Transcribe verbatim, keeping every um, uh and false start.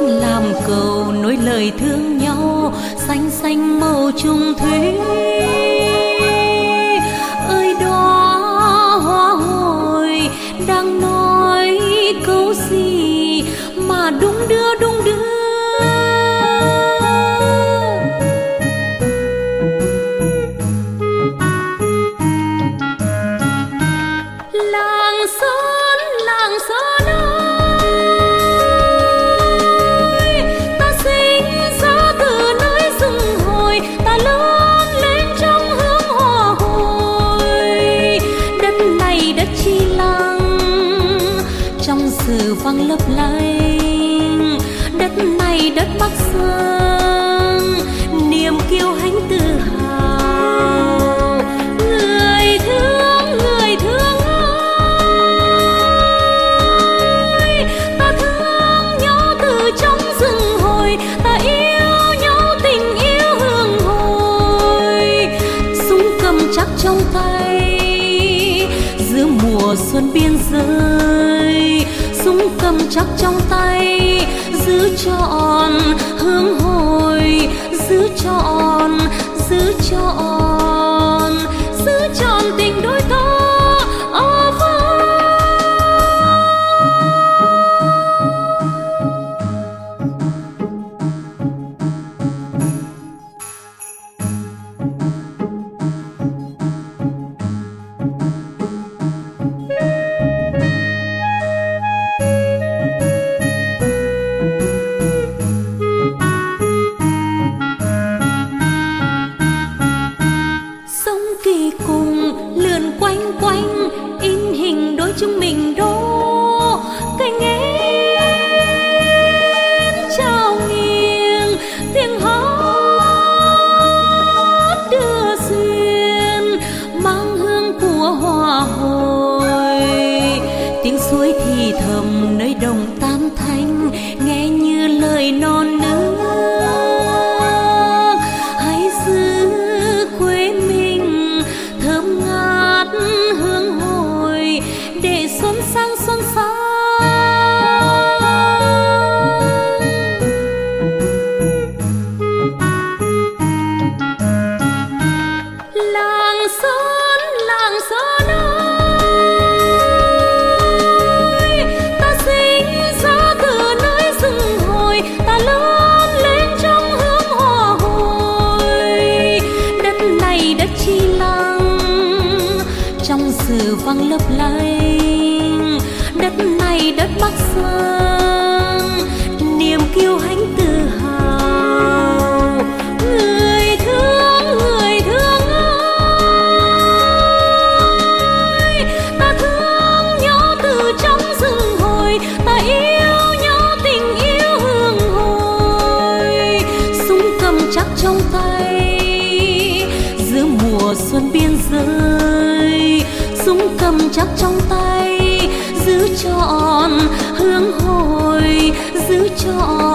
làm cầu nối lời thương nhau, xanh xanh màu trung thủy. Ơi đó hoa hồi đang nói câu gì mà đung đưa đung đưa. Làng Sơn, làng Sơn ơi, ta sinh ra từ nơi rừng hồi, ta lớn lên trong hương hoa hồi. Đất này đất chi lăng, trong sử vang lấp lánh. Đất này đất Bắc Sơn, niềm kiêu hãnh tự hào. Người thương, người thương ơi, ta thương nhau từ trong rừng hồi, ta yêu nhau tình yêu hương hồi. Súng cầm chắc trong tay giữa mùa xuân biên giới, súng cầm chắc trong tay giữ trọn hương hồi, giữ trọn, giữ trọn, giữ trọn tình đôi ta ở vai. Kỳ cùng lượn quanh quanh in hình đôi chúng mình đô cánh én trao nghiêng tiếng hát đưa duyên mang hương của hoa hồi. Tiếng suối thì thầm nơi đồng tam thanh nghe như lời non nước. Hãy giữ quê mình thơm ngát hương hồi để xuân sang xuân sang. Làng Sơn, làng Sơn ơi, ta sinh ra từ nơi rừng hồi, ta lớn lên trong hương hoa hồi. Đất này đất chi lăng, trong sử vang lấp lánh. Đất này đất Bắc Sơn, niềm kiêu hãnh tự hào. Người thương, người thương ơi, ta thương nhau từ trong rừng hồi, ta yêu nhau tình yêu hương hồi. Súng cầm chắc trong tay giữa mùa xuân biên giới, súng cầm chắc trong tay giữ trọn hương hồi, giữ trọn